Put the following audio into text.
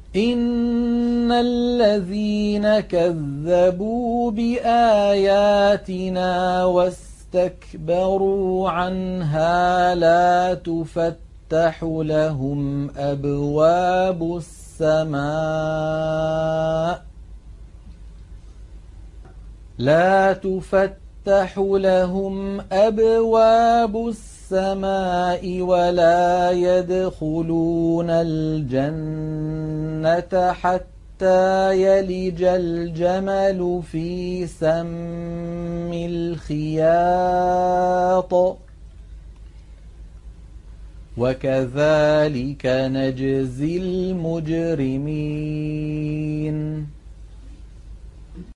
إن الذين كذبوا بآياتنا واستكبروا عنها لا تفتح لهم أبواب السماء ولا يدخلون الجنة حتى يلج الجمل في سم الخياط وكذلك نجزي المجرمين